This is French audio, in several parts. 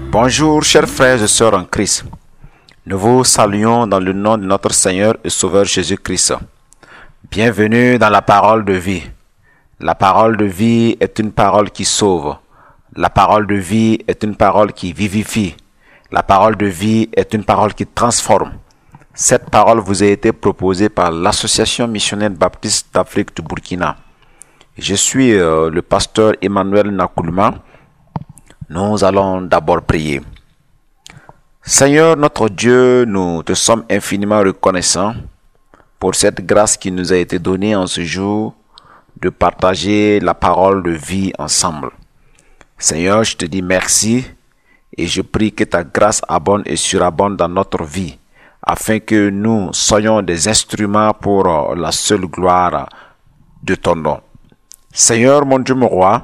Bonjour chers frères et sœurs en Christ. Nous vous saluons dans le nom de notre Seigneur et Sauveur Jésus-Christ. Bienvenue dans la parole de vie. La parole de vie est une parole qui sauve. La parole de vie est une parole qui vivifie. La parole de vie est une parole qui transforme. Cette parole vous a été proposée par l'Association missionnaire baptiste d'Afrique du Burkina. Je suis le pasteur Emmanuel Nakoulma. Nous allons d'abord prier. Seigneur notre Dieu, nous te sommes infiniment reconnaissants pour cette grâce qui nous a été donnée en ce jour de partager la parole de vie ensemble. Seigneur, je te dis merci et je prie que ta grâce abonde et surabonde dans notre vie afin que nous soyons des instruments pour la seule gloire de ton nom. Seigneur, mon Dieu, mon roi,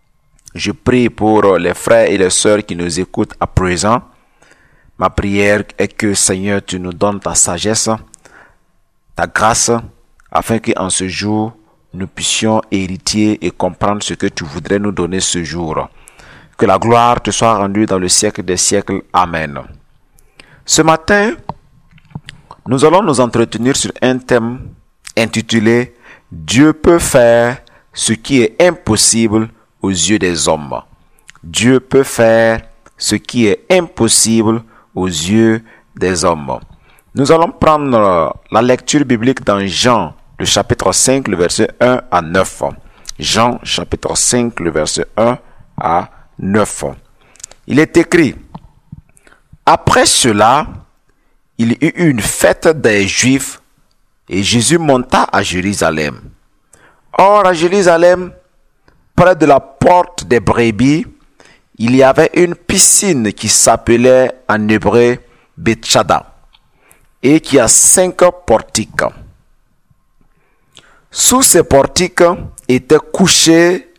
je prie pour les frères et les sœurs qui nous écoutent à présent. Ma prière est que, Seigneur, tu nous donnes ta sagesse, ta grâce, afin qu'en ce jour, nous puissions hériter et comprendre ce que tu voudrais nous donner ce jour. Que la gloire te soit rendue dans le siècle des siècles. Amen. Ce matin, nous allons nous entretenir sur un thème intitulé « Dieu peut faire ce qui est impossible aux yeux des hommes. » Dieu peut faire ce qui est impossible aux yeux des hommes. Nous allons prendre la lecture biblique dans Jean, le chapitre 5, le verset 1 à 9. Jean, chapitre 5, le verset 1 à 9. Il est écrit: Après cela, il y eut une fête des Juifs et Jésus monta à Jérusalem. Or, à Jérusalem, près de la porte des brebis, il y avait une piscine qui s'appelait en hébreu Bethsada et qui a 5 portiques. Sous ces portiques étaient couchés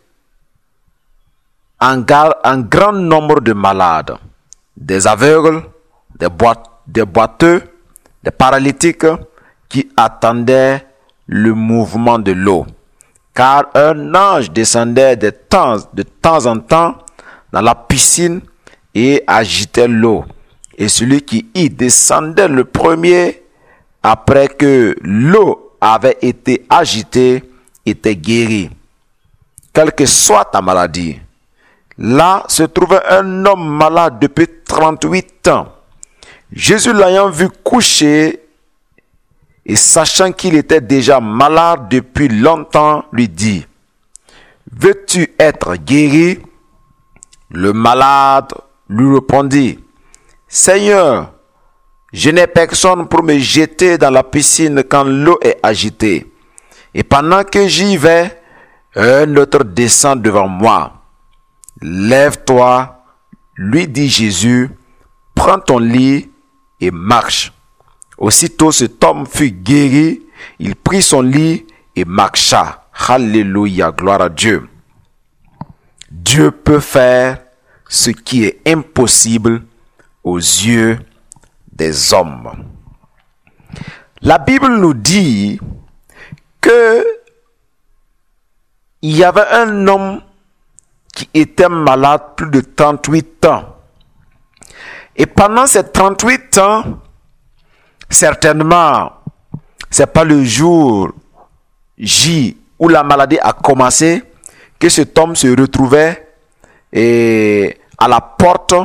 un grand nombre de malades, des aveugles, des boiteux, des paralytiques qui attendaient le mouvement de l'eau. Car un ange descendait de temps en temps dans la piscine et agitait l'eau. Et celui qui y descendait le premier, après que l'eau avait été agitée, était guéri. Quelle que soit ta maladie. Là se trouvait un homme malade depuis 38 ans. Jésus l'ayant vu couché, et sachant qu'il était déjà malade depuis longtemps, lui dit: Veux-tu être guéri? Le malade lui répondit: Seigneur, je n'ai personne pour me jeter dans la piscine quand l'eau est agitée. Et pendant que j'y vais, un autre descend devant moi. Lève-toi, lui dit Jésus, prends ton lit et marche. Aussitôt cet homme fut guéri, il prit son lit et marcha. Alléluia, gloire à Dieu. Dieu peut faire ce qui est impossible aux yeux des hommes. La Bible nous dit que il y avait un homme qui était malade plus de 38 ans. Et pendant ces 38 ans, certainement, c'est pas le jour J où la maladie a commencé que cet homme se retrouvait à la porte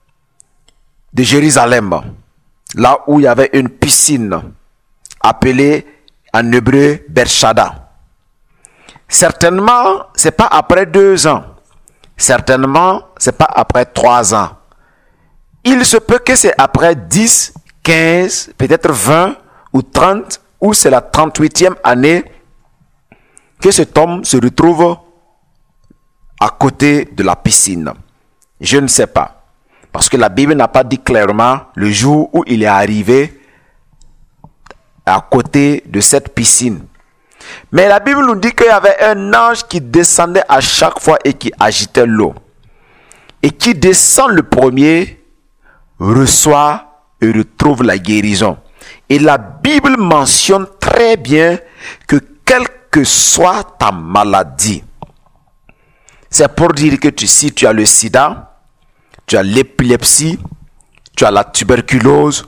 de Jérusalem, là où il y avait une piscine appelée en hébreu Bethsada. Certainement, c'est pas après 2 ans. Certainement, c'est pas après 3 ans. Il se peut que c'est après 10, 15, peut-être 20 ou 30, ou c'est la 38e année que cet homme se retrouve à côté de la piscine. Je ne sais pas. Parce que la Bible n'a pas dit clairement le jour où il est arrivé à côté de cette piscine. Mais la Bible nous dit qu'il y avait un ange qui descendait à chaque fois et qui agitait l'eau. Et qui descend le premier, reçoit et retrouve la guérison. Et la Bible mentionne très bien que quelle que soit ta maladie, c'est pour dire que si tu as le sida, tu as l'épilepsie, tu as la tuberculose,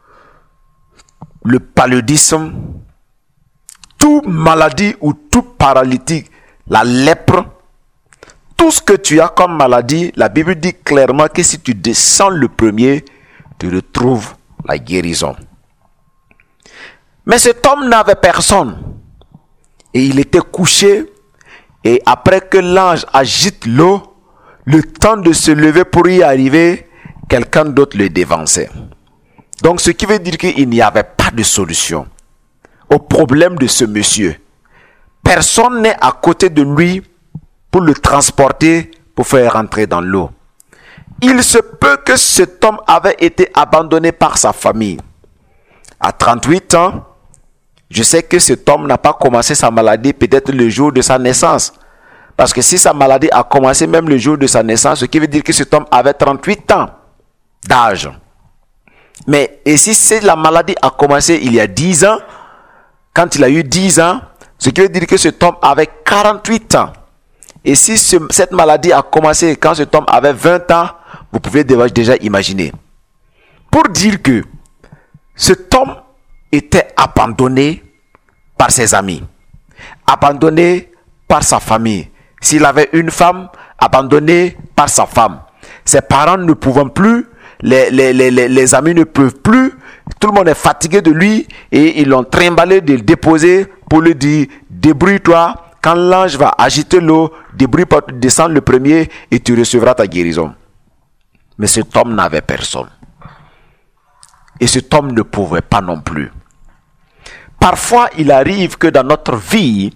le paludisme, toute maladie ou tout paralytique, la lèpre, tout ce que tu as comme maladie, la Bible dit clairement que si tu descends le premier, tu retrouves la guérison. Mais cet homme n'avait personne. Et il était couché. Et après que l'ange agite l'eau, le temps de se lever pour y arriver, quelqu'un d'autre le dévançait. Donc ce qui veut dire qu'il n'y avait pas de solution au problème de ce monsieur. Personne n'est à côté de lui pour le transporter, pour faire rentrer dans l'eau. Il se peut que cet homme avait été abandonné par sa famille. À 38 ans, je sais que cet homme n'a pas commencé sa maladie peut-être le jour de sa naissance. Parce que si sa maladie a commencé même le jour de sa naissance, ce qui veut dire que cet homme avait 38 ans d'âge. Mais et si la maladie a commencé il y a 10 ans, quand il a eu 10 ans, ce qui veut dire que cet homme avait 48 ans. Et si cette maladie a commencé quand cet homme avait 20 ans, vous pouvez déjà imaginer. Pour dire que cet homme était abandonné par ses amis, abandonné par sa famille. S'il avait une femme, abandonné par sa femme. Ses parents ne pouvant plus, les amis ne peuvent plus, tout le monde est fatigué de lui et ils l'ont trimballé de le déposer pour lui dire débrouille-toi. Quand l'ange va agiter l'eau, débrouille-toi, descends le premier et tu recevras ta guérison. Mais cet homme n'avait personne. Et cet homme ne pouvait pas non plus. Parfois, il arrive que dans notre vie,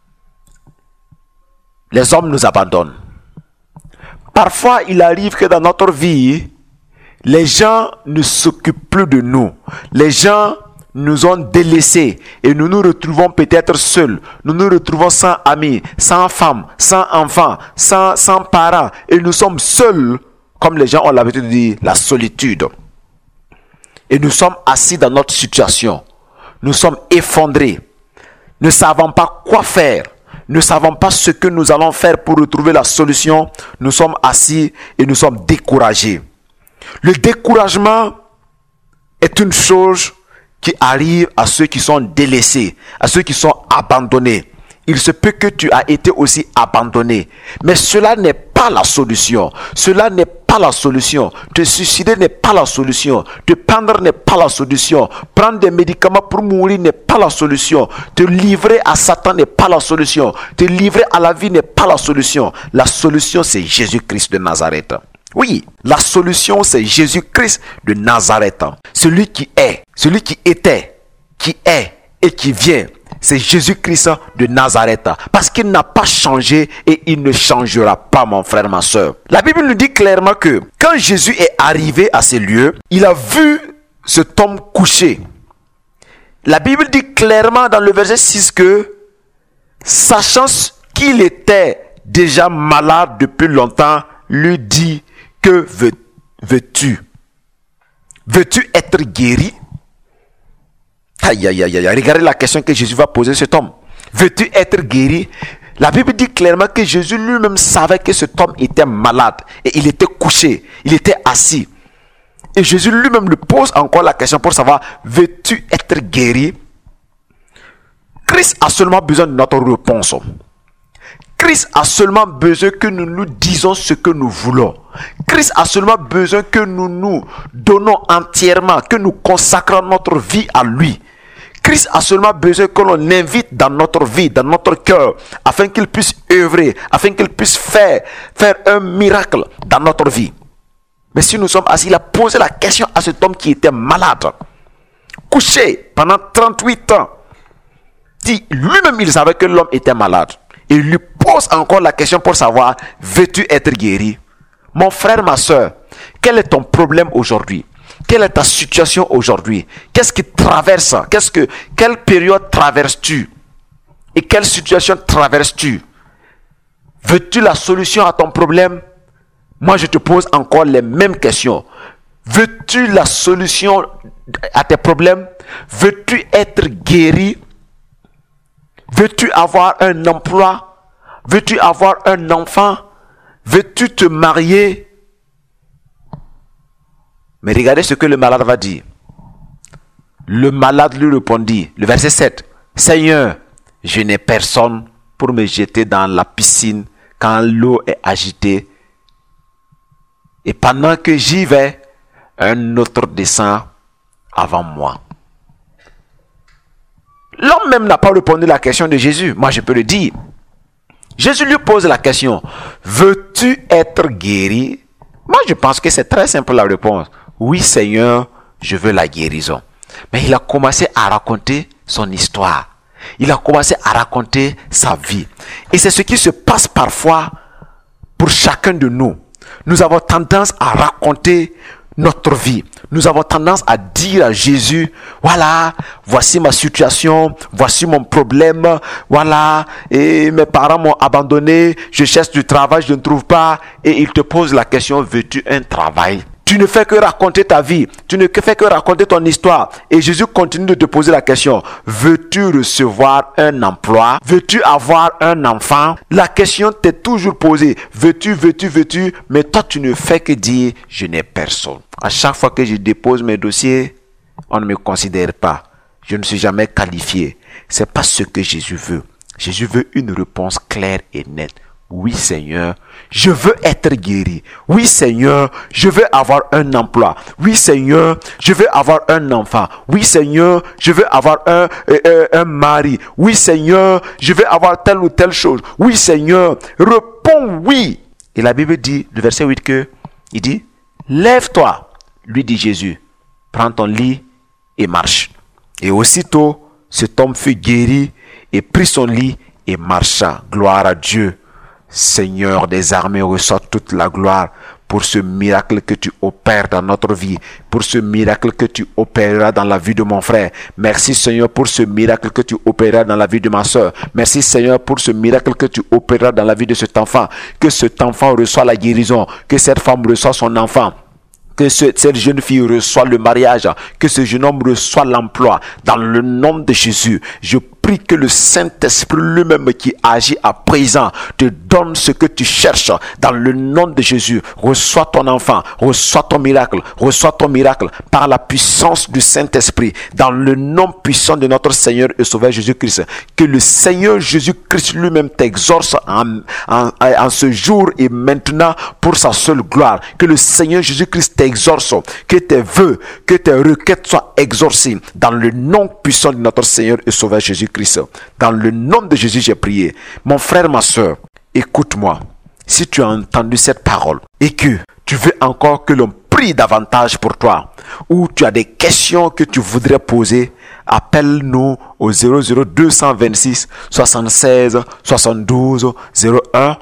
les hommes nous abandonnent. Parfois, il arrive que dans notre vie, les gens ne s'occupent plus de nous. Les gens nous ont délaissés et nous nous retrouvons peut-être seuls. Nous nous retrouvons sans amis, sans femmes, sans enfants, sans parents. Et nous sommes seuls, comme les gens ont l'habitude de dire, la solitude. Et nous sommes assis dans notre situation. Nous sommes effondrés. Ne savons pas quoi faire. Ne savons pas ce que nous allons faire pour retrouver la solution. Nous sommes assis et nous sommes découragés. Le découragement est une chose qui arrive à ceux qui sont délaissés, à ceux qui sont abandonnés. Il se peut que tu as été aussi abandonné. Mais cela n'est pas la solution. Cela n'est pas la solution. Te suicider n'est pas la solution. Te pendre n'est pas la solution. Prendre des médicaments pour mourir n'est pas la solution. Te livrer à Satan n'est pas la solution. Te livrer à la vie n'est pas la solution. La solution, c'est Jésus-Christ de Nazareth. Oui, la solution, c'est Jésus-Christ de Nazareth. Celui qui est, celui qui était, qui est et qui vient. C'est Jésus-Christ de Nazareth. Parce qu'il n'a pas changé et il ne changera pas, mon frère, ma soeur. La Bible nous dit clairement que quand Jésus est arrivé à ces lieux, il a vu cet homme couché. La Bible dit clairement dans le verset 6 que, sachant qu'il était déjà malade depuis longtemps, lui dit, que veux-tu? Veux-tu être guéri? Aïe, aïe, aïe, aïe. Regardez la question que Jésus va poser à cet homme. Veux-tu être guéri? La Bible dit clairement que Jésus lui-même savait que cet homme était malade. Et il était couché. Il était assis. Et Jésus lui-même lui pose encore la question pour savoir, veux-tu être guéri? Christ a seulement besoin de notre réponse. Christ a seulement besoin que nous nous disons ce que nous voulons. Christ a seulement besoin que nous nous donnons entièrement, que nous consacrons notre vie à lui. Christ a seulement besoin que l'on invite dans notre vie, dans notre cœur, afin qu'il puisse œuvrer, afin qu'il puisse faire un miracle dans notre vie. Mais si nous sommes assis, il a posé la question à cet homme qui était malade, couché pendant 38 ans. Lui-même, il savait que l'homme était malade. Il lui pose encore la question pour savoir, veux-tu être guéri? Mon frère, ma soeur, quel est ton problème aujourd'hui? Quelle est ta situation aujourd'hui? Qu'est-ce qui traverse? Quelle période traverses-tu? Et quelle situation traverses-tu? Veux-tu la solution à ton problème? Moi, je te pose encore les mêmes questions. Veux-tu la solution à tes problèmes? Veux-tu être guéri? Veux-tu avoir un emploi? Veux-tu avoir un enfant? Veux-tu te marier? Mais regardez ce que le malade va dire. Le malade lui répondit, le verset 7, « Seigneur, je n'ai personne pour me jeter dans la piscine quand l'eau est agitée. Et pendant que j'y vais, un autre descend avant moi. » L'homme même n'a pas répondu à la question de Jésus. Moi, je peux le dire. Jésus lui pose la question, « Veux-tu être guéri ?» Moi, je pense que c'est très simple la réponse. « Oui, Seigneur, je veux la guérison. » Mais il a commencé à raconter son histoire. Il a commencé à raconter sa vie. Et c'est ce qui se passe parfois pour chacun de nous. Nous avons tendance à raconter notre vie. Nous avons tendance à dire à Jésus, voilà, voici ma situation, voici mon problème, voilà, et mes parents m'ont abandonné, je cherche du travail, je ne trouve pas, et il te pose la question, veux-tu un travail? Tu ne fais que raconter ta vie, tu ne fais que raconter ton histoire. Et Jésus continue de te poser la question, veux-tu recevoir un emploi? Veux-tu avoir un enfant? La question t'est toujours posée, veux-tu, mais toi tu ne fais que dire, je n'ai personne. À chaque fois que je dépose mes dossiers, on ne me considère pas. Je ne suis jamais qualifié. C'est pas ce que Jésus veut. Jésus veut une réponse claire et nette. Oui Seigneur, je veux être guéri. Oui Seigneur, je veux avoir un emploi. Oui Seigneur, je veux avoir un enfant. Oui Seigneur, je veux avoir un mari. Oui Seigneur, je veux avoir telle ou telle chose. Oui Seigneur, réponds oui. Et la Bible dit, le verset 8 il dit, lève-toi, lui dit Jésus, prends ton lit et marche. Et aussitôt, cet homme fut guéri et prit son lit et marcha. Gloire à Dieu. Seigneur des armées, reçois toute la gloire pour ce miracle que tu opères dans notre vie, pour ce miracle que tu opéreras dans la vie de mon frère. Merci Seigneur pour ce miracle que tu opéreras dans la vie de ma soeur. Merci Seigneur pour ce miracle que tu opéreras dans la vie de cet enfant. Que cet enfant reçoit la guérison, que cette femme reçoit son enfant. Que cette jeune fille reçoit le mariage, que ce jeune homme reçoit l'emploi. Dans le nom de Jésus, je prie que le Saint-Esprit lui-même qui agit à présent te donne ce que tu cherches. Dans le nom de Jésus, reçois ton enfant, reçois ton miracle par la puissance du Saint-Esprit. Dans le nom puissant de notre Seigneur et Sauveur Jésus-Christ. Que le Seigneur Jésus-Christ lui-même t'exorce en ce jour et maintenant pour sa seule gloire. Que le Seigneur Jésus-Christ t'exorce, que tes vœux, que tes requêtes soient exaucées dans le nom puissant de notre Seigneur et Sauveur Jésus-Christ. Dans le nom de Jésus, j'ai prié. Mon frère, ma soeur, écoute-moi. Si tu as entendu cette parole et que tu veux encore que l'on prie davantage pour toi, ou tu as des questions que tu voudrais poser, appelle-nous au 00226 76 72 01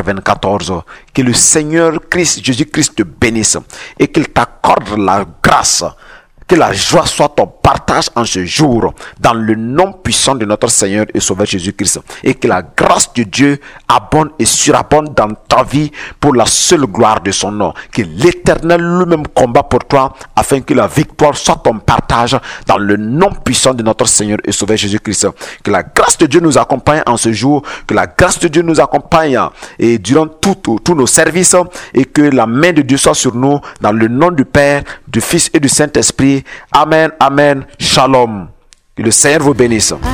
94. Que le Seigneur Christ, Jésus-Christ te bénisse et qu'il t'accorde la grâce. Que la joie soit ton partage en ce jour, dans le nom puissant de notre Seigneur et Sauveur Jésus-Christ. Et que la grâce de Dieu abonde et surabonde dans ta vie pour la seule gloire de son nom. Que l'Éternel lui-même combat pour toi afin que la victoire soit ton partage dans le nom puissant de notre Seigneur et Sauveur Jésus-Christ. Que la grâce de Dieu nous accompagne en ce jour. Que la grâce de Dieu nous accompagne et durant tous nos services. Et que la main de Dieu soit sur nous dans le nom du Père, du Fils et du Saint-Esprit. Amen, amen, shalom. Que le Seigneur vous bénisse. À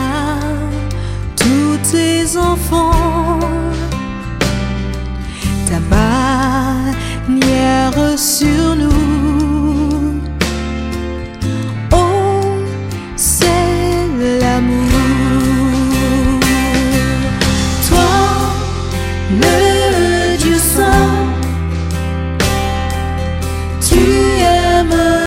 tous tes enfants, ta bannière sur